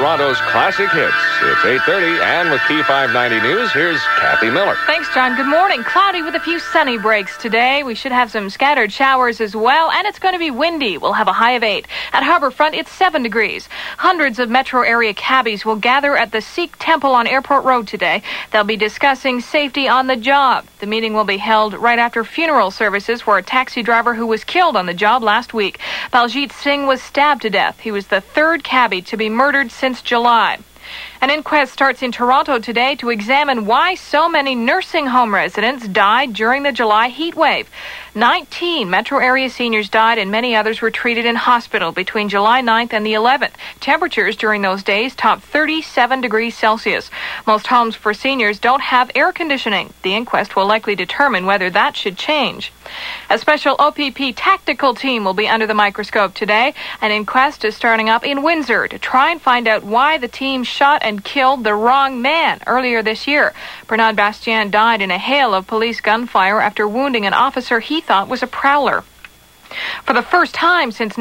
Toronto's classic hits. It's 8:30, and with Key 590 News, here's Kathy Miller. Thanks, John. Good morning. Cloudy with a few sunny breaks today. We should have some scattered showers as well, and it's going to be windy. We'll have a high of 8. At Harbourfront, it's 7 degrees. Hundreds of metro area cabbies will gather at the Sikh Temple on Airport Road today. They'll be discussing safety on the job. The meeting will be held right after funeral services for a taxi driver who was killed on the job last week. Baljit Singh was stabbed to death. He was the third cabbie to be murdered since July. An inquest starts in Toronto today to examine why so many nursing home residents died during the July heat wave. 19 metro area seniors died and many others were treated in hospital between July 9th and the 11th. Temperatures during those days topped 37 degrees Celsius. Most homes for seniors don't have air conditioning. The inquest will likely determine whether that should change. A special OPP tactical team will be under the microscope today. An inquest is starting up in Windsor to try and find out why the team shot and killed the wrong man earlier this year. Bernard Bastien died in a hail of police gunfire after wounding an officer he thought was a prowler. For the first time since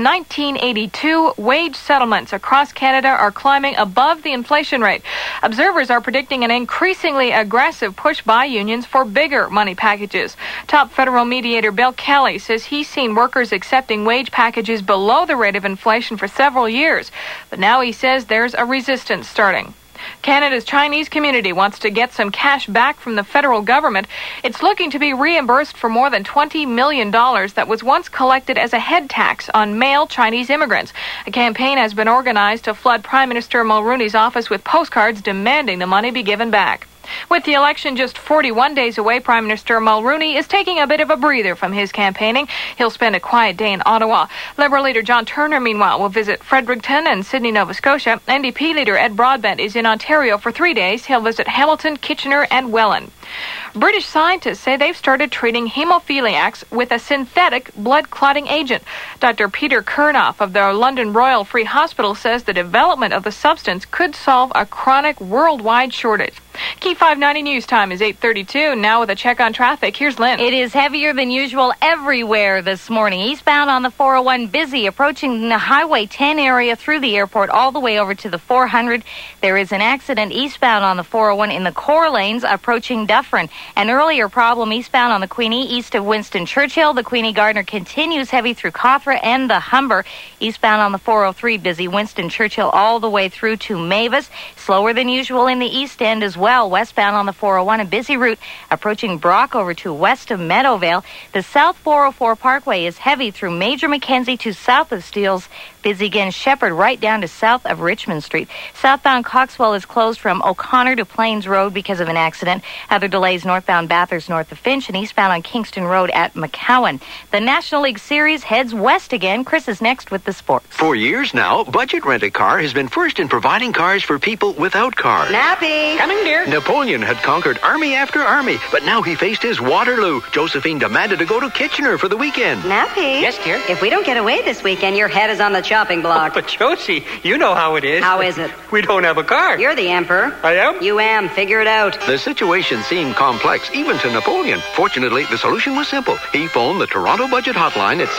1982, wage settlements across Canada are climbing above the inflation rate. Observers are predicting an increasingly aggressive push by unions for bigger money packages. Top federal mediator Bill Kelly says he's seen workers accepting wage packages below the rate of inflation for several years. But now he says there's a resistance starting. Canada's Chinese community wants to get some cash back from the federal government. It's looking to be reimbursed for more than $20 million that was once collected as a head tax on male Chinese immigrants. A campaign has been organized to flood Prime Minister Mulroney's office with postcards demanding the money be given back. With the election just 41 days away, Prime Minister Mulroney is taking a bit of a breather from his campaigning. He'll spend a quiet day in Ottawa. Liberal leader John Turner, meanwhile, will visit Fredericton and Sydney, Nova Scotia. NDP leader Ed Broadbent is in Ontario for 3 days. He'll visit Hamilton, Kitchener, and Welland. British scientists say they've started treating hemophiliacs with a synthetic blood-clotting agent. Dr. Peter Kernoff of the London Royal Free Hospital says the development of the substance could solve a chronic worldwide shortage. Key 590 News time is 8:32. Now with a check on traffic, here's Lynn. It is heavier than usual everywhere this morning. Eastbound on the 401 busy, approaching the Highway 10 area through the airport all the way over to the 400. There is an accident eastbound on the 401 in the core lanes approaching Dufferin. An earlier problem eastbound on the Queenie east of Winston Churchill. The Queenie Gardner continues heavy through Cawthra and the Humber. Eastbound on the 403 busy, Winston Churchill all the way through to Mavis. Slower than usual in the east end as well. Westbound on the 401, a busy route approaching Brock over to west of Meadowvale. The South 404 Parkway is heavy through Major Mackenzie to south of Steeles. Busy again Shepherd right down to south of Richmond Street. Southbound Coxwell is closed from O'Connor to Plains Road because of an accident. Other delays northbound Bathurst north of Finch and eastbound on Kingston Road at McCowan. The National League Series heads west again. Chris is next with the sports. For years now, Budget Rent-A-Car has been first in providing cars for people without cars. Nappy! Coming, dear. Napoleon had conquered army after army, but now he faced his Waterloo. Josephine demanded to go to Kitchener for the weekend. Nappy? Yes, dear? If we don't get away this weekend, your head is on the chopping block. But Josie, you know how it is. How is it? We don't have a car. You're the emperor. I am? You am. Figure it out. The situation seemed complex, even to Napoleon. Fortunately, the solution was simple. He phoned the Toronto Budget Hotline at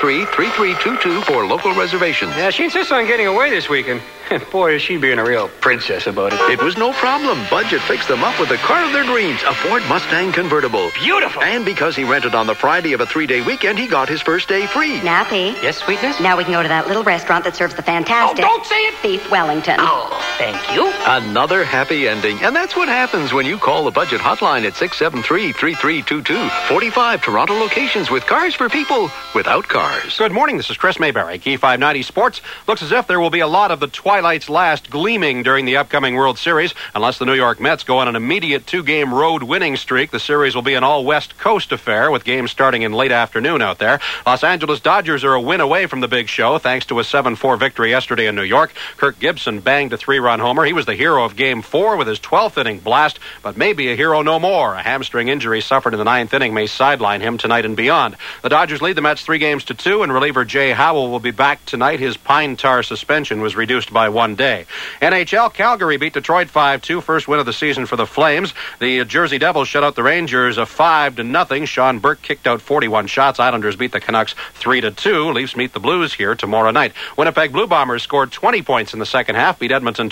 673-3322 for local reservations. Yeah, she insists on getting away this weekend. Boy, is she being a real princess about it. It was no problem. Budget fixed them up with the car of their dreams, a Ford Mustang convertible. Beautiful. And because he rented on the Friday of a 3-day weekend, he got his first day free. Nappy? Yes, sweetness? Now we can go to that little restaurant that serves the fantastic... Oh, don't say it! Beef Wellington. Oh, thank you. Another happy ending. And that's what happens when you call the Budget Hotline at 673-3322. 45 Toronto locations with cars for people without cars. Good morning. This is Chris Mayberry. Key 590 Sports. Looks as if there will be a lot of the twilight's last gleaming during the upcoming World Series. Unless the New York Mets go on an immediate 2-game road winning streak, the series will be an all-West Coast affair with games starting in late afternoon out there. Los Angeles Dodgers are a win away from the big show thanks to a 7-4 victory yesterday in New York. Kirk Gibson banged a 3-run homer. He was the hero of Game 4 with his 12th inning blast, but maybe a hero hero no more. A hamstring injury suffered in the ninth inning may sideline him tonight and beyond. The Dodgers lead the Mets 3-2, and reliever Jay Howell will be back tonight. His pine tar suspension was reduced by 1 day. NHL, Calgary beat Detroit 5-2, first win of the season for the Flames. The Jersey Devils shut out the Rangers 5-0. Sean Burke kicked out 41 shots. Islanders beat the Canucks 3-2. Leafs meet the Blues here tomorrow night. Winnipeg Blue Bombers scored 20 points in the second half, beat Edmonton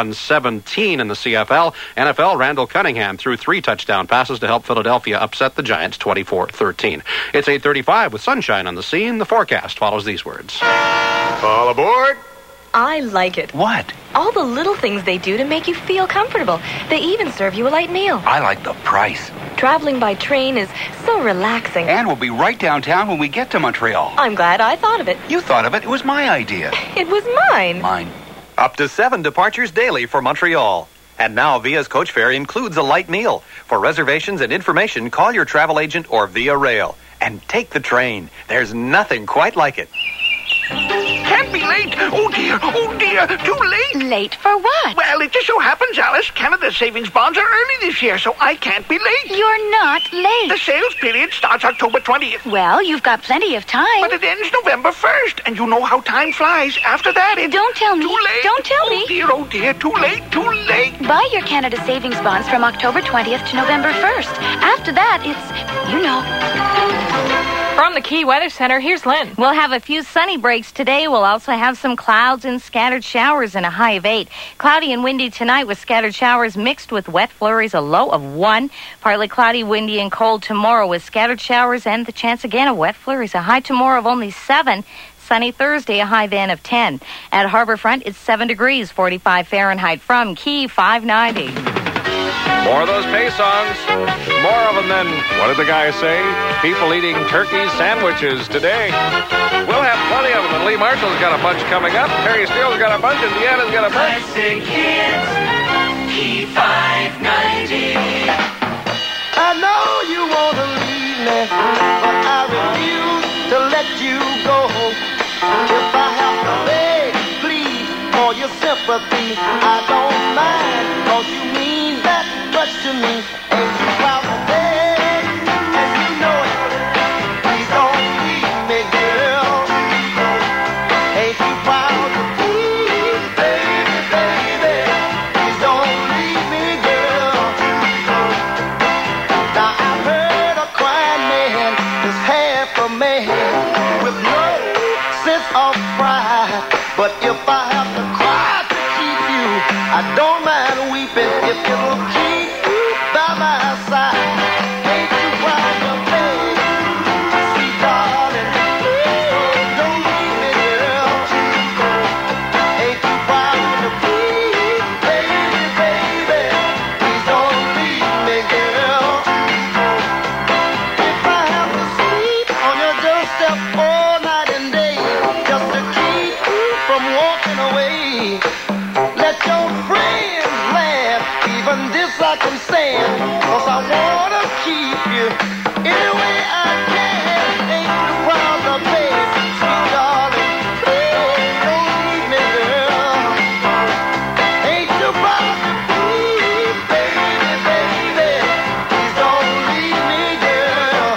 21-17 in the CFL. NFL, Randall Cunningham threw 3 touchdown passes to help Philadelphia upset the Giants 24-13. It's 8:35 with sunshine on the scene. The forecast follows these words. All aboard. I like it. What? All the little things they do to make you feel comfortable. They even serve you a light meal. I like the price. Traveling by train is so relaxing. And we'll be right downtown when we get to Montreal. I'm glad I thought of it. You thought of it. It was my idea. It was mine. Mine. Up to 7 departures daily for Montreal. And now Via's coach fare includes a light meal. For reservations and information, call your travel agent or Via Rail. And take the train. There's nothing quite like it. Can't be late. Oh, dear. Too late. Late for what? Well, it just so happens, Alice, Canada's savings bonds are early this year, so I can't be late. You're not late. The sales period starts October 20th. Well, you've got plenty of time. But it ends November 1st, and you know how time flies. After that, it's... Don't tell me. Too late. Don't tell me. Oh, dear. Too late. Buy your Canada savings bonds from October 20th to November 1st. After that, it's, you know... From the Key Weather Center, here's Lynn. We'll have a few sunny breaks today. We'll also have some clouds and scattered showers and a high of 8. Cloudy and windy tonight with scattered showers mixed with wet flurries, a low of 1. Partly cloudy, windy, and cold tomorrow with scattered showers and the chance again of wet flurries. A high tomorrow of only 7. Sunny Thursday, a high then of 10. At Harborfront, it's 7 degrees, 45 Fahrenheit. From Key 590. More of those Pay songs. More of them than, what did the guy say? People eating turkey sandwiches today. We'll have plenty of them. And Lee Marshall's got a bunch coming up. Terry Steele's got a bunch. And Deanna's got a bunch. Classic hits. Key 590. I know you want to leave me, but I refuse to let you go. If I have to beg, please, for your sympathy, I don't mind, 'cause you mean that much to me. Ain't you proud to beg, and you know it. Please don't leave me, girl. Ain't you proud to please, baby. Please don't leave me, girl. Now I've heard a crying man is half a man with no sense of pride. But if I have to cry to keep you, I don't mind weeping if it'll keep you by my side. Ain't you proud of me, sweet darling? Please don't leave me, girl. Ain't you proud of me, baby? Please don't leave me, girl. If I have to sleep on your doorstep all night and day, just to keep you from walking away, let your friends laugh, even this I can stand, 'cause I wanna keep you any way I can. Ain't you proud of me, sweet darling? Please don't leave me, girl. Ain't you proud of me, baby? Please don't leave me, girl.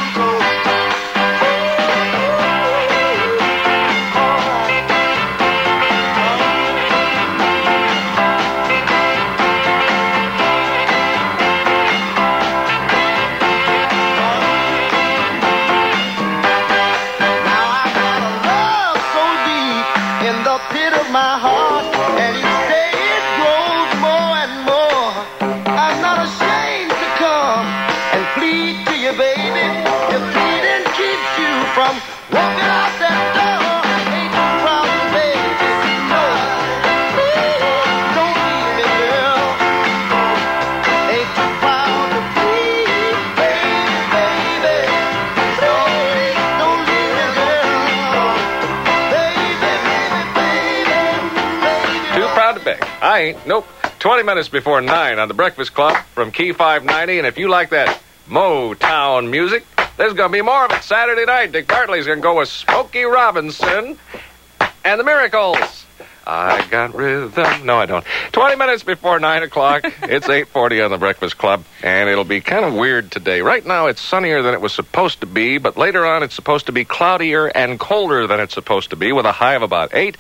In the pit of my heart, and each day it grows more and more. I'm not ashamed to come and plead to you, baby. If pleading keeps you from walking out that door, ain't you proud of me? No, please don't leave me, girl. Ain't you proud of me, baby? Don't leave me, girl. Too proud to beg. I ain't. Nope. 20 minutes before 9 on the Breakfast Club from Key 590. And if you like that Motown music, there's going to be more of it Saturday night. Dick Bartley's going to go with Smokey Robinson and the Miracles. I got rhythm. No, I don't. 20 minutes before 9 o'clock. It's 8:40 on the Breakfast Club, and it'll be kind of weird today. Right now, it's sunnier than it was supposed to be, but later on, it's supposed to be cloudier and colder than it's supposed to be, with a high of about 8.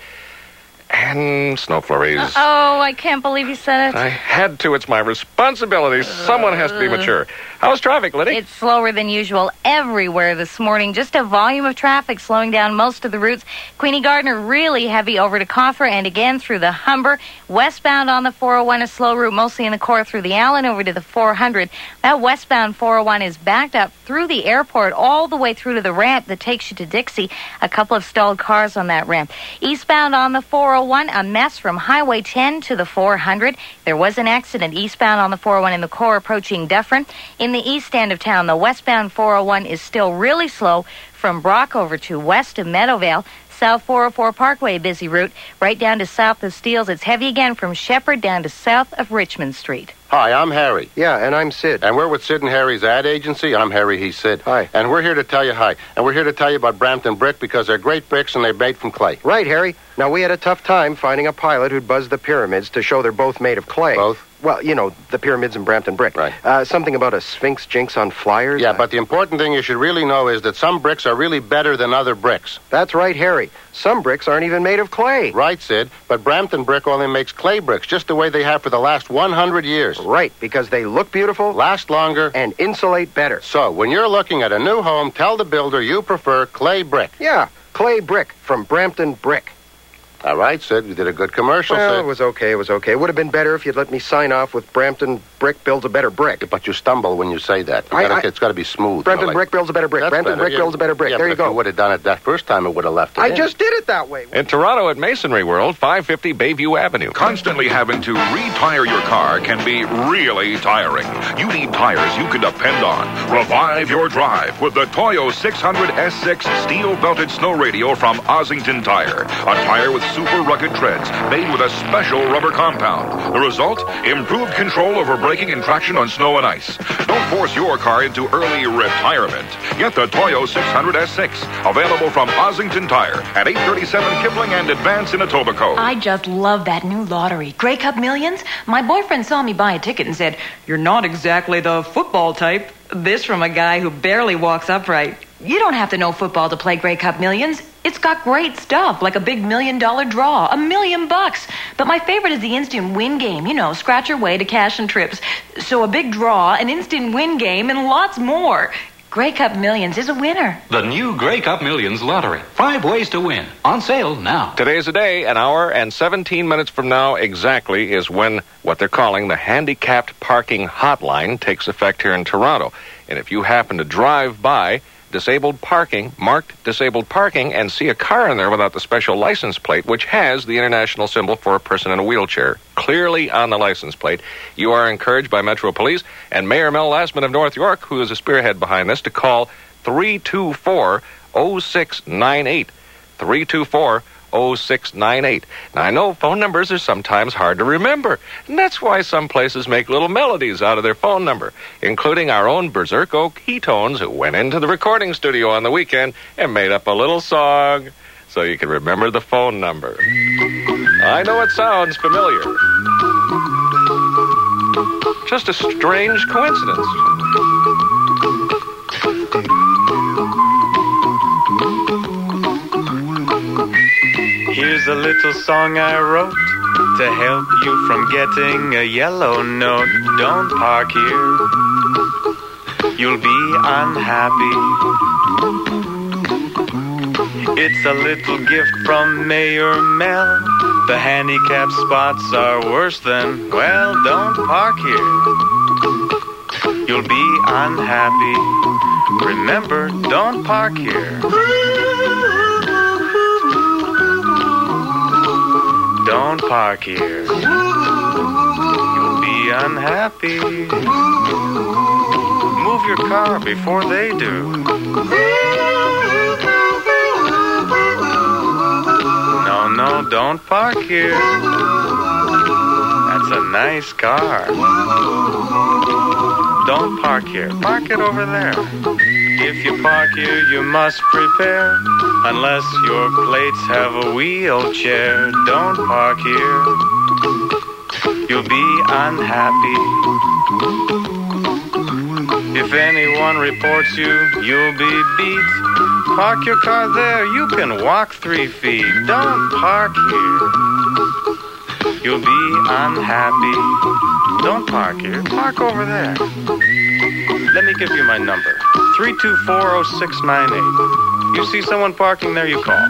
And snow flurries. Oh, I can't believe you said it. I had to. It's my responsibility. Someone has to be mature. How's traffic, Liddy? It's slower than usual everywhere this morning. Just a volume of traffic slowing down most of the routes. Queenie Gardner really heavy over to Coffer and again through the Humber. Westbound on the 401, a slow route mostly in the core through the Allen over to the 400. That westbound 401 is backed up through the airport all the way through to the ramp that takes you to Dixie. A couple of stalled cars on that ramp. Eastbound on the 401, a mess from Highway 10 to the 400. There was an accident eastbound on the 401 in the core approaching Dufferin. In the east end of town, the westbound 401 is still really slow from Brock over to west of Meadowvale. South 404 Parkway, busy route. Right down to south of Steeles, it's heavy again from Shepherd down to south of Richmond Street. Hi, I'm Harry. Yeah, and I'm Sid. And we're with Sid and Harry's ad agency. I'm Harry, he's Sid. Hi. And we're here to tell you hi. And we're here to tell you about Brampton Brick because they're great bricks and they're made from clay. Right, Harry. Now, we had a tough time finding a pilot who'd buzzed the pyramids to show they're both made of clay. Both? Well, you know, the pyramids and Brampton Brick. Right. Something about a Sphinx jinx on flyers. Yeah, but the important thing you should really know is that some bricks are really better than other bricks. That's right, Harry. Some bricks aren't even made of clay. Right, Sid. But Brampton Brick only makes clay bricks, just the way they have for the last 100 years. Right, because they look beautiful, last longer, and insulate better. So, when you're looking at a new home, tell the builder you prefer clay brick. Yeah, clay brick from Brampton Brick. All right, Sid, you did a good commercial, Well, Sid. it was okay. It would have been better if you'd let me sign off with Brampton Brick builds a better brick. But you stumble when you say that. It's got to be smooth. Brampton Brick builds a better brick. Brampton Brick builds a better brick. Yeah, there you if go. you would have done it that first time, it would have left it I in. just did it that way. In Toronto at Masonry World, 550 Bayview Avenue. Constantly having to retire your car can be really tiring. You need tires you can depend on. Revive your drive with the Toyo 600 S6 steel-belted snow radial from Ossington Tire. A tire with super rugged treads made with a special rubber compound. The result? Improved control over braking and traction on snow and ice. Don't force your car into early retirement. Get the Toyo 600 S6, available from Ossington Tire at 837 Kipling and Advance in Etobicoke. I just love that new lottery, Grey Cup Millions. My boyfriend saw me buy a ticket and said, "You're not exactly the football type." This from a guy who barely walks upright. You don't have to know football to play Grey Cup Millions. It's got great stuff, like a big $1 million draw, $1 million bucks. But my favorite is the instant win game. You know, scratch your way to cash and trips. So a big draw, an instant win game, and lots more. Grey Cup Millions is a winner. The new Grey Cup Millions lottery. 5 ways to win. On sale now. Today's the day. An hour and 17 minutes from now exactly is when what they're calling the handicapped parking hotline takes effect here in Toronto. And if you happen to drive by marked disabled parking, and see a car in there without the special license plate, which has the international symbol for a person in a wheelchair clearly on the license plate, you are encouraged by Metro Police and Mayor Mel Lastman of North York, who is a spearhead behind this, to call 324-0698. 324-0698. Now, I know phone numbers are sometimes hard to remember, and that's why some places make little melodies out of their phone number, including our own Berserko Ketones, who went into the recording studio on the weekend and made up a little song so you can remember the phone number. I know it sounds familiar. Just a strange coincidence. Here's a little song I wrote to help you from getting a yellow note. Don't park here, you'll be unhappy. It's a little gift from Mayor Mel. The handicap spots are worse than, well, don't park here, you'll be unhappy. Remember, don't park here. Don't park here, you'll be unhappy. Move your car before they do. No, don't park here. That's a nice car. Don't park here, park it over there. If you park here, you must prepare. Unless your plates have a wheelchair, don't park here. You'll be unhappy. If anyone reports you, you'll be beat. Park your car there, you can walk 3 feet. Don't park here. You'll be unhappy. Don't park here, park over there. Let me give you my number. 324-0698. You see someone parking there, you call.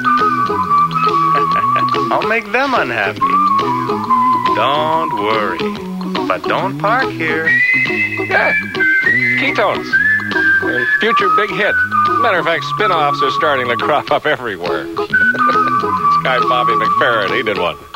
I'll make them unhappy. Don't worry. But don't park here. Yeah. Ketones. Future big hit. Matter of fact, spin-offs are starting to crop up everywhere. This guy Bobby McFerrin, he did one.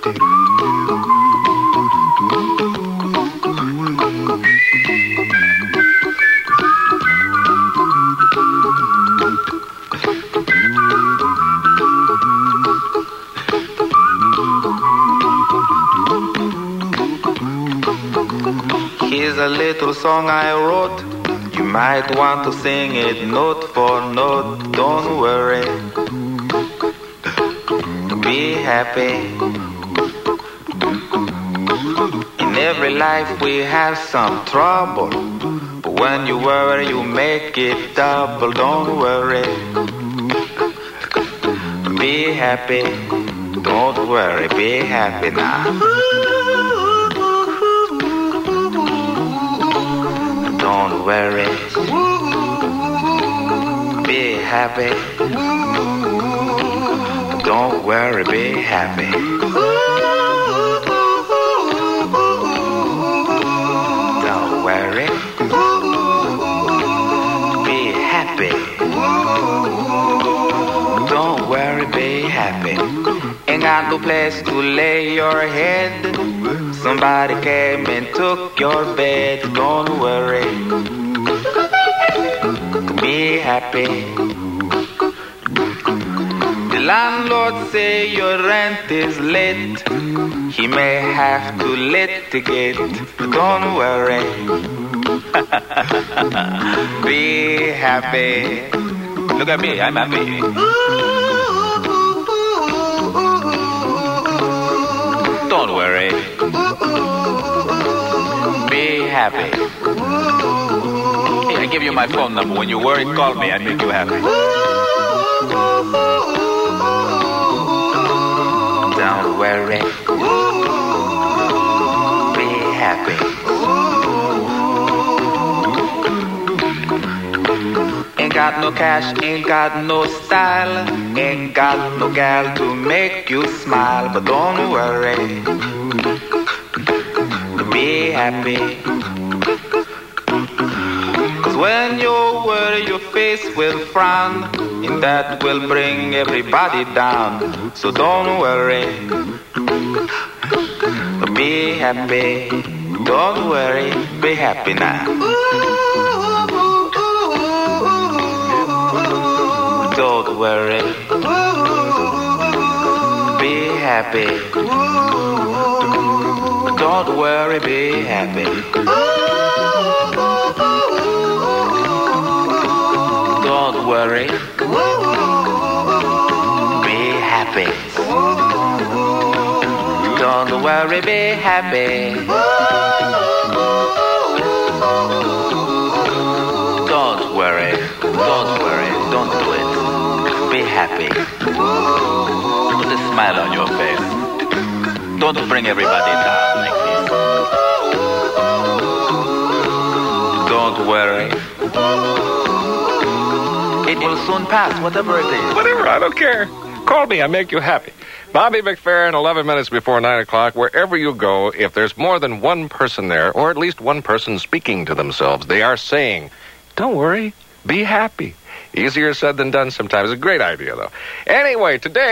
Here's a little song I wrote. You might want to sing it note for note. Don't worry. Be happy. In every life we have some trouble. But when you worry, you make it double. Don't worry. Be happy. Don't worry. Be happy now. Don't worry. Be happy. Don't worry, be happy. Don't worry. Be happy. Don't worry, be happy. Ain't got no place to lay your head. Somebody came and took your bed. Don't worry. Be happy. The landlord say your rent is late. He may have to litigate. Don't worry. Be happy. Look at me, I'm happy. Don't worry. Be happy. Hey, I give you my phone number. When you worry, call me. I make you happy. Don't worry. Be happy. Ain't got no cash, ain't got no style, ain't got no gal to make you smile, but don't worry. Be happy. Cause when you worry, your face will frown, and that will bring everybody down. So don't worry. Be happy. Don't worry. Be happy now. Don't worry. Be happy. Don't worry, be happy. Don't worry. Be happy. Don't worry, be happy. Don't worry. Don't worry. Don't do it. Be happy. Put a smile on your face. Don't bring everybody down like this. Don't worry. It will soon pass, whatever it is. Whatever, I don't care. Call me, I make you happy. Bobby McFerrin, 11 minutes before 9 o'clock. Wherever you go, if there's more than one person there, or at least one person speaking to themselves, they are saying, don't worry, be happy. Easier said than done sometimes. A great idea, though. Anyway, today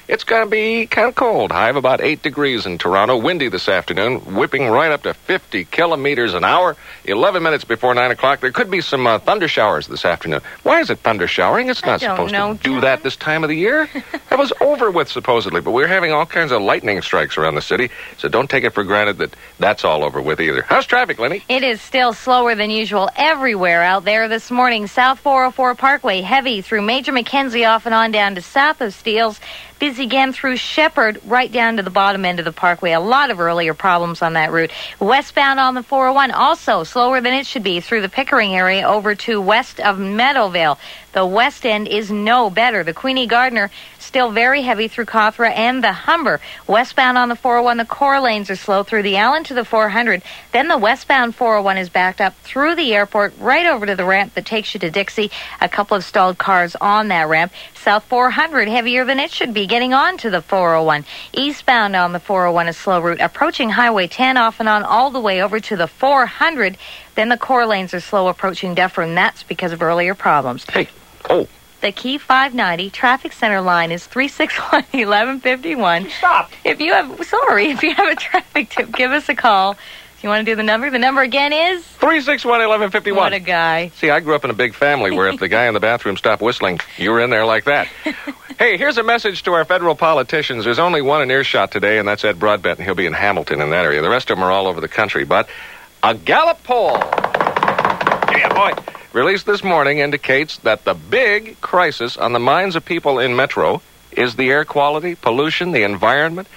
It's going to be kind of cold. High of about 8 degrees in Toronto. Windy this afternoon, whipping right up to 50 kilometers an hour. 11 minutes before 9 o'clock. There could be some thunder showers this afternoon. Why is it thunder showering? It's not supposed to do that this time of the year. That was over with, supposedly. But we're having all kinds of lightning strikes around the city, so don't take it for granted that that's all over with either. How's traffic, Lenny? It is still slower than usual everywhere out there this morning. South 404 Parkway, heavy through Major Mackenzie off and on down to south of Steeles. Busy again through Shepherd, right down to the bottom end of the parkway. A lot of earlier problems on that route. Westbound on the 401, also slower than it should be through the Pickering area over to west of Meadowvale. The west end is no better. The Queenie Gardner still very heavy through Cawthra and the Humber. Westbound on the 401, the core lanes are slow through the Allen to the 400. Then the westbound 401 is backed up through the airport right over to the ramp that takes you to Dixie. A couple of stalled cars on that ramp. South 400 heavier than it should be getting on to the 401. Eastbound on the 401 a slow route approaching Highway 10 off and on all the way over to the 400. Then the core lanes are slow approaching Dufferin. That's because of earlier problems. Hey, oh. The Key 590 traffic center line is 361-1151. Stop. If you have a traffic tip, give us a call. If you want to do the number again is 361-1151. What a guy. See, I grew up in a big family where if the guy in the bathroom stopped whistling, you were in there like that. Hey, here's a message to our federal politicians. There's only one in earshot today, and that's Ed Broadbent, and he'll be in Hamilton in that area. The rest of them are all over the country. But a Gallup poll, yeah, boy, released this morning indicates that the big crisis on the minds of people in Metro is the air quality, pollution, the environment.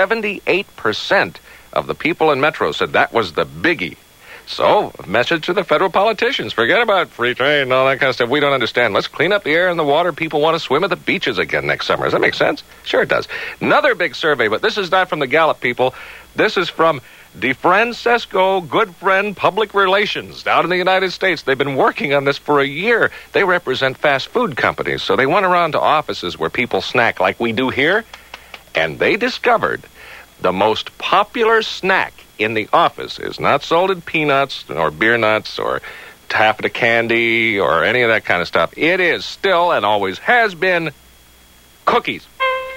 78% of the people in Metro said that was the biggie. So, a message to the federal politicians. Forget about free trade and all that kind of stuff. We don't understand. Let's clean up the air and the water. People want to swim at the beaches again next summer. Does that make sense? Sure it does. Another big survey, but this is not from the Gallup people. This is from DeFrancesco Good Friend Public Relations down in the United States. They've been working on this for a year. They represent fast food companies, so they went around to offices where people snack like we do here, and they discovered the most popular snack in the office is not salted peanuts or beer nuts or taffeta candy or any of that kind of stuff. It is still and always has been cookies.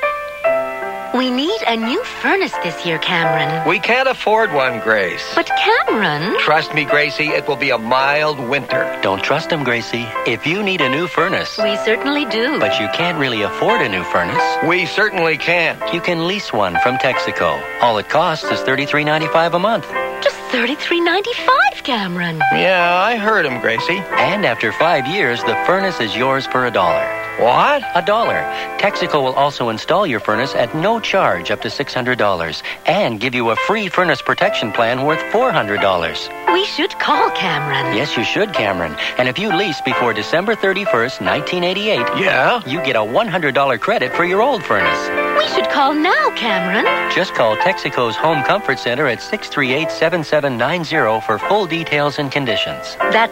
We need a new furnace this year, Cameron. We can't afford one, Grace. But Cameron... Trust me, Gracie, it will be a mild winter. Don't trust him, Gracie. If you need a new furnace... We certainly do. But you can't really afford a new furnace... We certainly can't. You can lease one from Texaco. All it costs is $33.95 a month. Just $33.95, Cameron. Yeah, I heard him, Gracie. And after 5 years, the furnace is yours for $1. What? $1. Texaco will also install your furnace at no charge up to $600 and give you a free furnace protection plan worth $400. We should call Cameron. Yes, you should, Cameron. And if you lease before December 31st, 1988, yeah, you get a $100 credit for your old furnace. We should call now, Cameron. Just call Texaco's Home Comfort Center at 638-7790 for full details and conditions. That's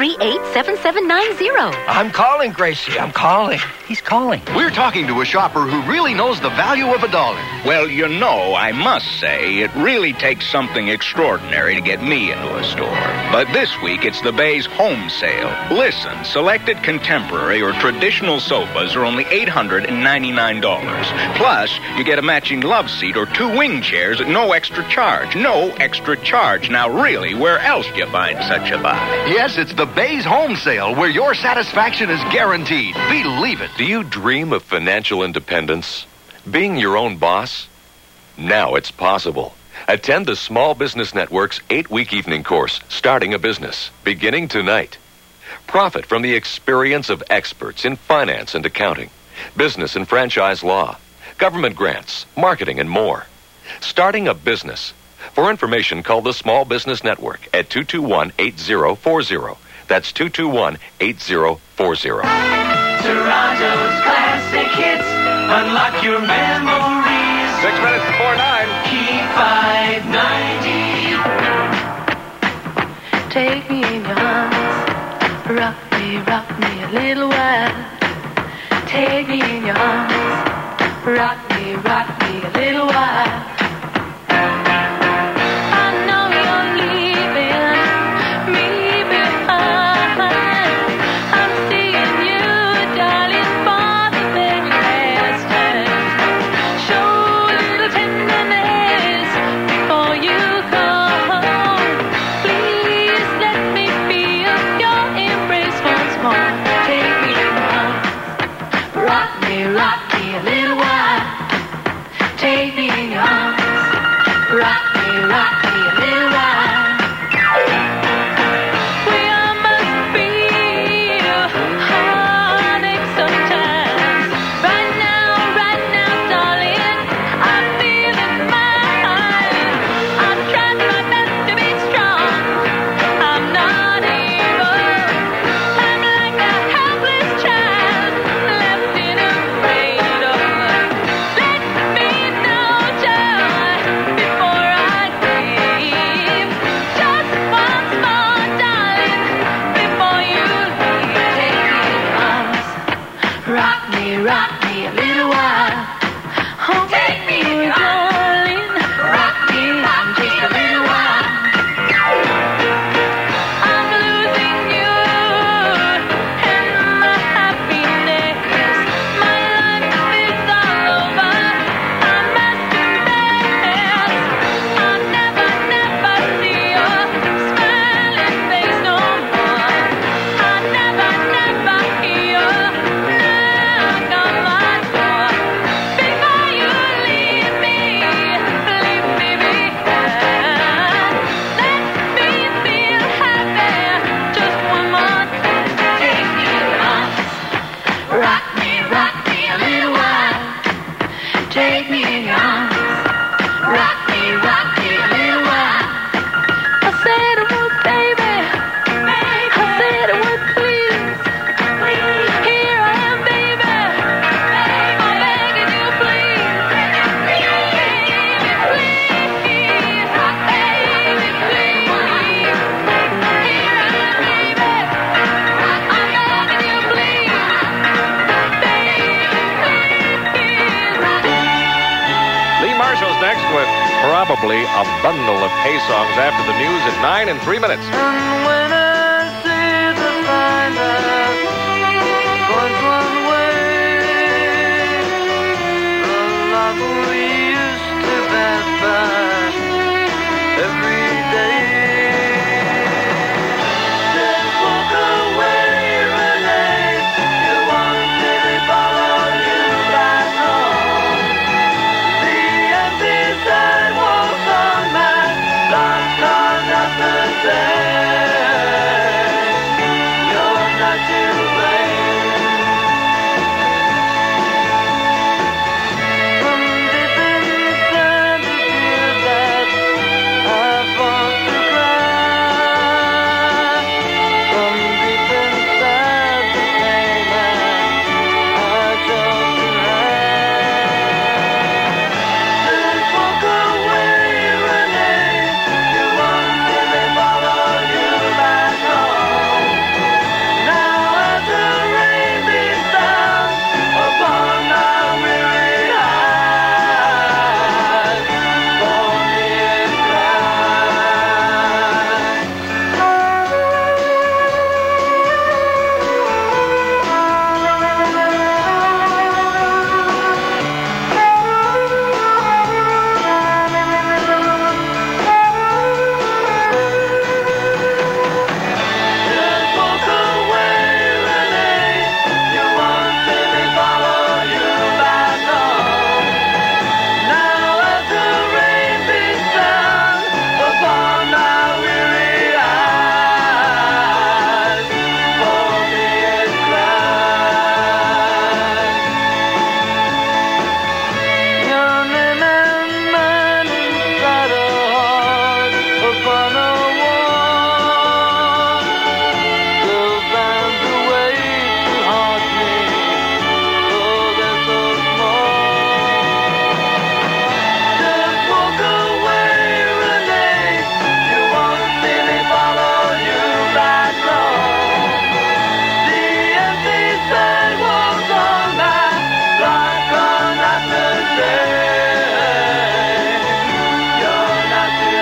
638-7790. I'm calling, Gracie. I'm calling. He's calling. We're talking to a shopper who really knows the value of $1. Well, you know, I must say, it really takes something extraordinary to get me into a store. But this week, it's the Bay's home sale. Listen, selected contemporary or traditional sofas are only $899. Plus, you get a matching love seat or 2 wing chairs at no extra charge. No extra charge. Now, really, where else do you find such a buy? Yes, it's the Bay's home sale, where your satisfaction is guaranteed. Believe it. Do you dream of financial independence? Being your own boss? Now it's possible. Attend the Small Business Network's 8-week evening course, Starting a Business, beginning tonight. Profit from the experience of experts in finance and accounting, business and franchise law, government grants, marketing, and more. Starting a business. For information, call the Small Business Network at 221-8040. That's 221-8040. Toronto's classic hits. Unlock your memories. 6 minutes before 9. Key 590. Take me in your arms. Rock me a little while. Take me in your arms. Rock me a little while. take me in your arms. Rock me a little while. I said it would, baby. I said it would, please. Here I am, baby. I'm begging you, please. Lee Marshall's next with probably a bundle of pay songs after the news at 9 and 3 minutes. When I see the sign that points one way, the love we used to pass by every day. Just walk away, Renee. You won't see me follow you back home. The empty sidewalks on my block are not the same. You're not to blame. From deep inside the tears that I forced to cry. From deep inside the pain that I chose to hide. Just walk away, Renee. You won't see me follow you back home. Now as the rain beats down upon my weary eyes, for me it's Just walk away, Renee. You won't see me follow you back home. Now as the rain beats down upon my weary eyes, for me it's your name and mine inside a heart upon a wall. Still finds a way to haunt me, oh, they're so small. Just walk away, Renee. You won't see me follow you back home. The empty sidewalks on my block are not the same. You're not to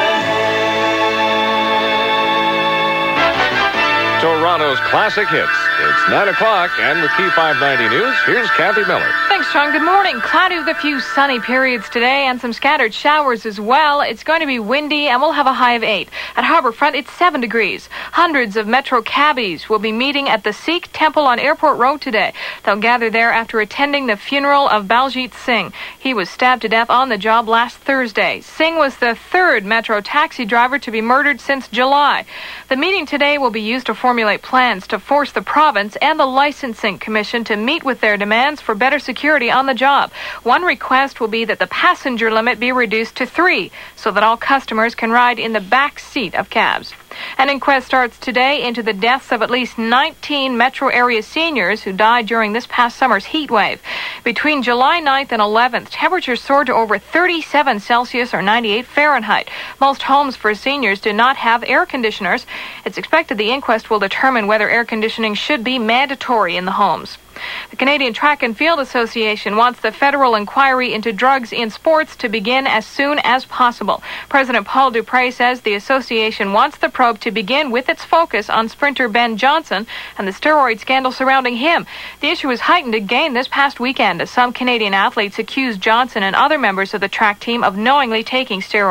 blame. Toronto's classic hits. It's 9 o'clock, and with Key 590 News, here's Kathy Miller. Thanks, Sean. Good morning. Cloudy with a few sunny periods today and some scattered showers as well. It's going to be windy, and we'll have a high of 8. At Harbourfront, it's 7 degrees. Hundreds of Metro cabbies will be meeting at the Sikh Temple on Airport Road today. They'll gather there after attending the funeral of Baljit Singh. He was stabbed to death on the job last Thursday. Singh was the third Metro taxi driver to be murdered since July. The meeting today will be used to formulate plans to force the province and the Licensing Commission to meet with their demands for better security on the job. One request will be that the passenger limit be reduced to 3 so that all customers can ride in the back seat of cabs. An inquest starts today into the deaths of at least 19 metro area seniors who died during this past summer's heat wave. Between July 9th and 11th, temperatures soared to over 37 Celsius or 98 Fahrenheit. Most homes for seniors do not have air conditioners. It's expected the inquest will determine whether air conditioning should be mandatory in the homes. The Canadian Track and Field Association wants the federal inquiry into drugs in sports to begin as soon as possible. President Paul Dupré says the association wants the probe to begin with its focus on sprinter Ben Johnson and the steroid scandal surrounding him. The issue was heightened again this past weekend as some Canadian athletes accused Johnson and other members of the track team of knowingly taking steroids.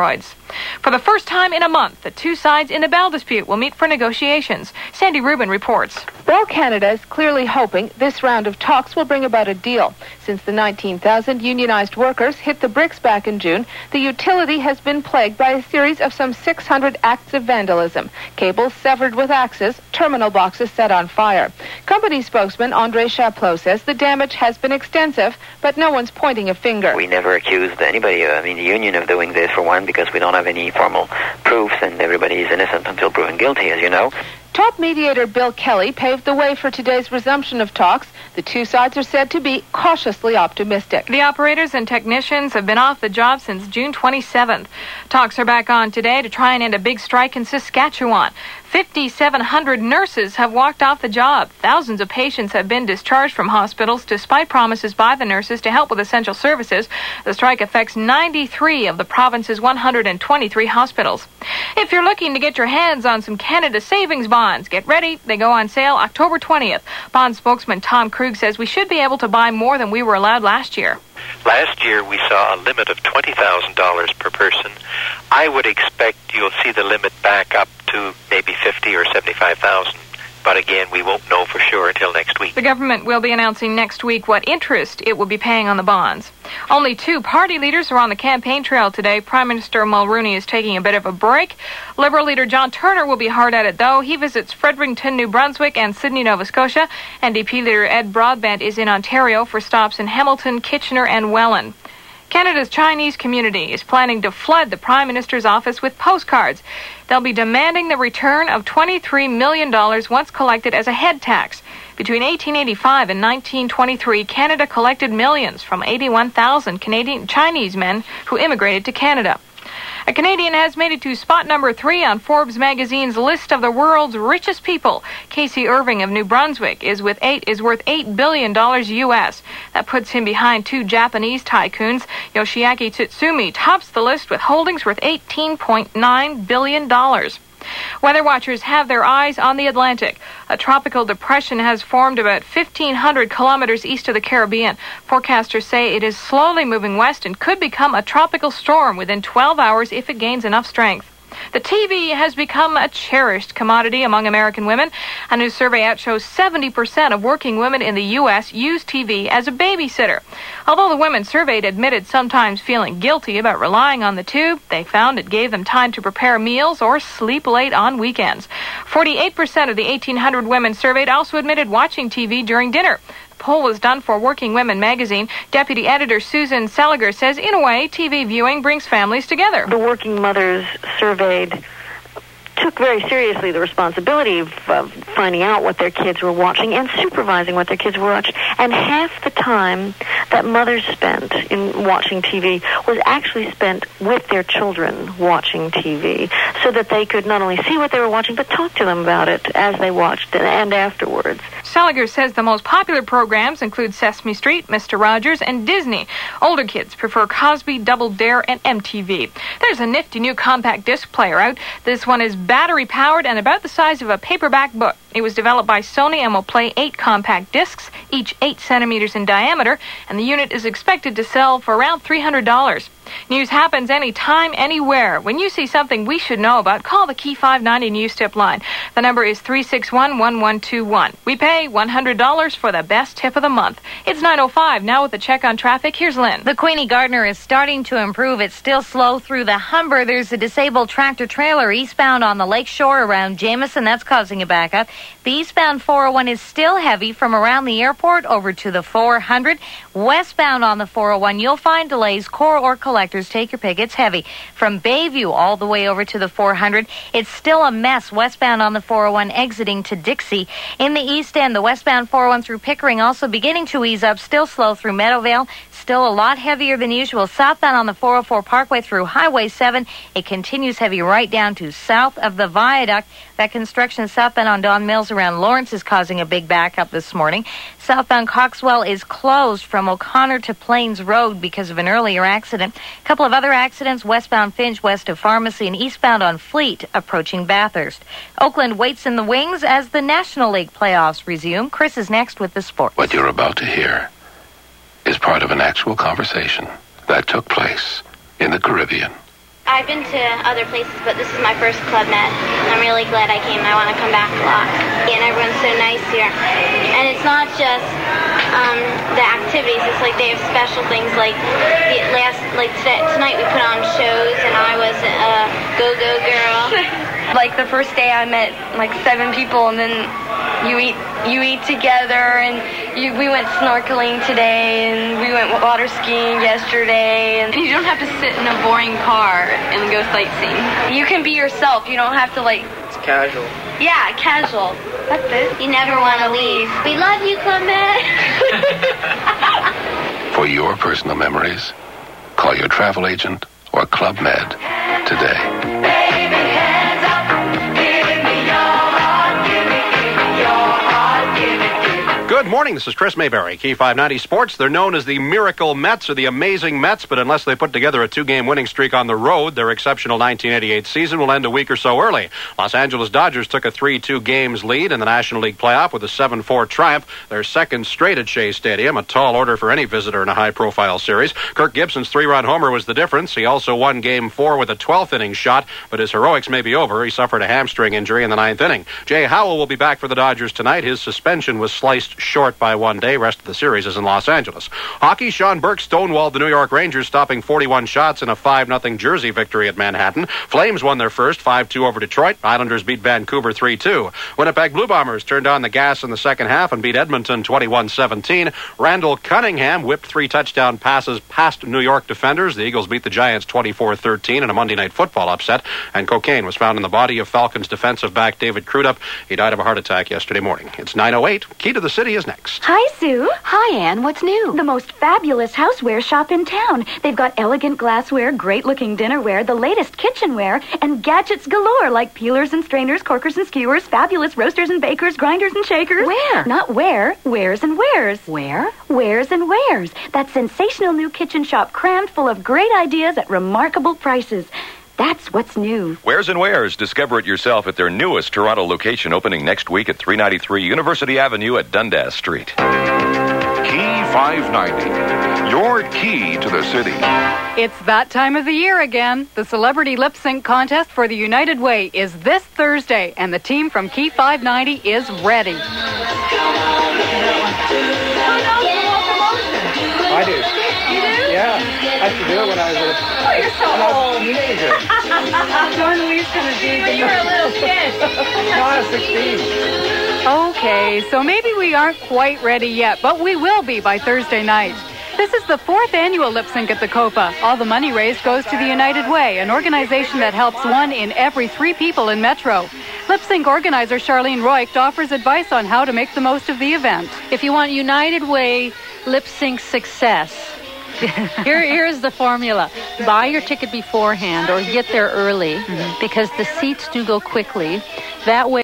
For the first time in a month, the two sides in the Bell dispute will meet for negotiations. Sandy Rubin reports. Bell Canada is clearly hoping this round of talks will bring about a deal. Since the 19,000 unionized workers hit the bricks back in June, the utility has been plagued by a series of some 600 acts of vandalism. Cables severed with axes, terminal boxes set on fire. Company spokesman Andre Chaplot says the damage has been extensive, but no one's pointing a finger. We never accused anybody, the union, of doing this, for one, because we don't have any formal proofs, and everybody is innocent until proven guilty, as you know. Top mediator Bill Kelly paved the way for today's resumption of talks. The two sides are said to be cautiously optimistic. The operators and technicians have been off the job since June 27th. Talks are back on today to try and end a big strike in Saskatchewan. 5,700 nurses have walked off the job. Thousands of patients have been discharged from hospitals despite promises by the nurses to help with essential services. The strike affects 93 of the province's 123 hospitals. If you're looking to get your hands on some Canada Savings bonds, get ready. They go on sale October 20th. Bond spokesman Tom Krug says we should be able to buy more than we were allowed last year. Last year, we saw a limit of $20,000 per person. I would expect you'll see the limit back up to maybe $50,000 or $75,000. But again, we won't know for sure until next week. The government will be announcing next week what interest it will be paying on the bonds. Only two party leaders are on the campaign trail today. Prime Minister Mulroney is taking a bit of a break. Liberal leader John Turner will be hard at it, though. He visits Fredericton, New Brunswick, and Sydney, Nova Scotia. NDP leader Ed Broadbent is in Ontario for stops in Hamilton, Kitchener, and Welland. Canada's Chinese community is planning to flood the Prime Minister's office with postcards. They'll be demanding the return of $23 million once collected as a head tax. Between 1885 and 1923, Canada collected millions from 81,000 Chinese men who immigrated to Canada. A Canadian has made it to spot number 3 on Forbes magazine's list of the world's richest people. Casey Irving of New Brunswick is worth $8 billion U.S. That puts him behind two Japanese tycoons. Yoshiaki Tsutsumi tops the list with holdings worth $18.9 billion. Weather watchers have their eyes on the Atlantic. A tropical depression has formed about 1,500 kilometers east of the Caribbean. Forecasters say it is slowly moving west and could become a tropical storm within 12 hours if it gains enough strength. The TV has become a cherished commodity among American women. A new survey out shows 70% of working women in the U.S. use TV as a babysitter. Although the women surveyed admitted sometimes feeling guilty about relying on the tube, they found it gave them time to prepare meals or sleep late on weekends. 48% of the 1,800 women surveyed also admitted watching TV during dinner. The poll was done for Working Women magazine. Deputy editor Susan Seliger says, in a way, TV viewing brings families together. The working mothers surveyed took very seriously the responsibility of finding out what their kids were watching and supervising what their kids were watching. And half the time that mothers spent in watching TV was actually spent with their children watching TV, so that they could not only see what they were watching, but talk to them about it as they watched and afterwards. Seliger says the most popular programs include Sesame Street, Mr. Rogers, and Disney. Older kids prefer Cosby, Double Dare, and MTV. There's a nifty new compact disc player out. This one is battery-powered and about the size of a paperback book. It was developed by Sony and will play 8 compact discs, each 8 centimeters in diameter, and the unit is expected to sell for around $300. News happens anytime, anywhere. When you see something we should know about, call the Key 590 News Tip line. The number is 361-1121. We pay $100 for the best tip of the month. It's 9:05 now with the check on traffic. Here's Lynn. The Queenie Gardner is starting to improve. It's still slow through the Humber. There's a disabled tractor-trailer eastbound on the lake shore around Jameson. That's causing a backup. The eastbound 401 is still heavy from around the airport over to the 400. Westbound on the 401, you'll find delays. Core or collectors, take your pick. It's heavy. From Bayview all the way over to the 400, it's still a mess westbound on the 401 exiting to Dixie. In the east end, the westbound 401 through Pickering also beginning to ease up, still slow through Meadowvale. Still a lot heavier than usual southbound on the 404 Parkway through Highway 7. It continues heavy right down to south of the viaduct. That construction southbound on Don Mills around Lawrence is causing a big backup this morning. Southbound Coxwell is closed from O'Connor to Plains Road because of an earlier accident. A couple of other accidents, westbound Finch west of Pharmacy and eastbound on Fleet approaching Bathurst. Oakland waits in the wings as the National League playoffs resume. Chris is next with the sports. What you're about to hear is part of an actual conversation that took place in the Caribbean I've been to other places, but this is my first Club Med. I'm really glad I came. I want to come back a lot. And everyone's so nice here. And it's not just the activities. It's like they have special things. Like tonight we put on shows, and I was a go-go girl. Like the first day I met like 7 people, and then you eat together, and we went snorkeling today, and we went water skiing yesterday, and you don't have to sit in a boring car and go sightseeing. You can be yourself. You don't have to It's casual. Yeah, casual. That's it. You never want to leave. We love you, Club Med. For your personal memories, call your travel agent or Club Med today. Good morning, this is Chris Mayberry, Key 590 Sports. They're known as the Miracle Mets or the Amazing Mets, but unless they put together a 2-game winning streak on the road, their exceptional 1988 season will end a week or so early. Los Angeles Dodgers took a 3-2 games lead in the National League playoff with a 7-4 triumph, their second straight at Shea Stadium, a tall order for any visitor in a high-profile series. Kirk Gibson's 3-run homer was the difference. He also won Game 4 with a 12th inning shot, but his heroics may be over. He suffered a hamstring injury in the 9th inning. Jay Howell will be back for the Dodgers tonight. His suspension was sliced short by 1 day. Rest of the series is in Los Angeles. Hockey, Sean Burke stonewalled the New York Rangers, stopping 41 shots in a 5-0 Jersey victory at Manhattan. Flames won their first 5-2 over Detroit. Islanders beat Vancouver 3-2. Winnipeg Blue Bombers turned on the gas in the second half and beat Edmonton 21-17. Randall Cunningham whipped 3 touchdown passes past New York defenders. The Eagles beat the Giants 24-13 in a Monday Night Football upset. And cocaine was found in the body of Falcons defensive back David Crudup. He died of a heart attack yesterday morning. It's 9:08. Key to the City is next. Hi, Sue. Hi, Ann. What's new? The most fabulous houseware shop in town. They've got elegant glassware, great-looking dinnerware, the latest kitchenware, and gadgets galore like peelers and strainers, corkers and skewers, fabulous roasters and bakers, grinders and shakers. Where? Not where. Wares and wares. Where? Wares and wares. That sensational new kitchen shop crammed full of great ideas at remarkable prices. That's what's new. Wares and Wares. Discover it yourself at their newest Toronto location opening next week at 393 University Avenue at Dundas Street. Key 590. Your key to the city. It's that time of the year again. The Celebrity Lip Sync Contest for the United Way is this Thursday, and the team from Key 590 is ready. I do. You do? Yeah. I used to do it when I was you're so old. Teenager. John Louise kind of did when you were a little kid. No, I was 16. Okay, so maybe we aren't quite ready yet, but we will be by Thursday night. This is the 4th annual Lip Sync at the Copa. All the money raised goes to the United Way, an organization that helps 1 in every 3 people in Metro. Lip Sync organizer Charlene Roycht offers advice on how to make the most of the event. If you want United Way Lip Sync success, here's the formula. Buy your ticket beforehand or get there early because the seats do go quickly. That way